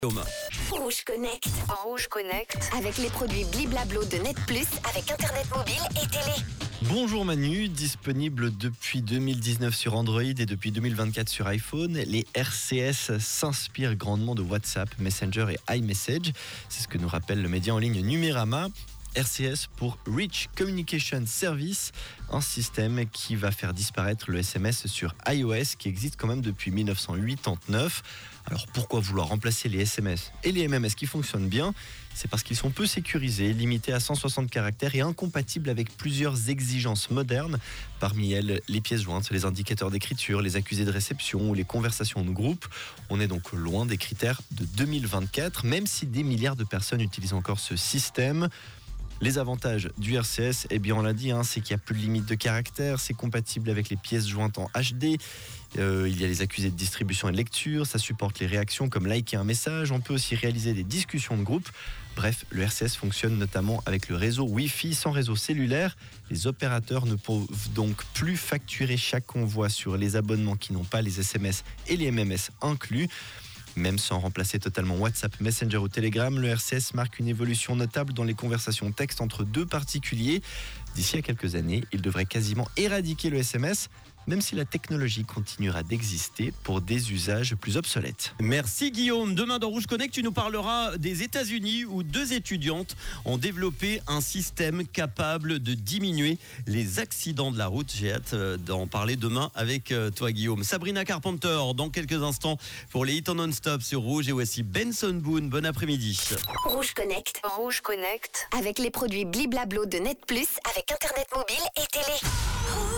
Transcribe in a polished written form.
Rouge Connect. En Rouge Connect. Avec les produits Bliblablo de Net Plus, avec Internet mobile et télé. Bonjour Manu, disponible depuis 2019 sur Android et depuis 2024 sur iPhone, les RCS s'inspirent grandement de WhatsApp, Messenger et iMessage. C'est ce que nous rappelle le média en ligne Numérama. RCS pour Rich Communication Service, un système qui va faire disparaître le SMS sur iOS qui existe quand même depuis 1989. Alors pourquoi vouloir remplacer les SMS et les MMS qui fonctionnent bien ? C'est parce qu'ils sont peu sécurisés, limités à 160 caractères et incompatibles avec plusieurs exigences modernes. Parmi elles, les pièces jointes, les indicateurs d'écriture, les accusés de réception ou les conversations de groupe. On est donc loin des critères de 2024, même si des milliards de personnes utilisent encore ce système. Les avantages du RCS, eh bien on l'a dit, c'est qu'il n'y a plus de limite de caractère, c'est compatible avec les pièces jointes en HD, il y a les accusés de distribution et de lecture, ça supporte les réactions comme liker un message, on peut aussi réaliser des discussions de groupe. Bref, le RCS fonctionne notamment avec le réseau Wi-Fi sans réseau cellulaire. Les opérateurs ne peuvent donc plus facturer chaque envoi sur les abonnements qui n'ont pas les SMS et les MMS inclus. Même sans remplacer totalement WhatsApp, Messenger ou Telegram, le RCS marque une évolution notable dans les conversations texte entre deux particuliers. D'ici à quelques années, il devrait quasiment éradiquer le SMS, même si la technologie continuera d'exister pour des usages plus obsolètes. Merci Guillaume. Demain dans Rouge Connect, tu nous parleras des États-Unis où 2 étudiantes ont développé un système capable de diminuer les accidents de la route. J'ai hâte d'en parler demain avec toi Guillaume. Sabrina Carpenter dans quelques instants pour les hits en non-stop sur Rouge et voici Benson Boone. Bon après-midi. Rouge Connect. En Rouge Connect. Avec les produits Bliblablo de Net Plus, avec Internet mobile et télé.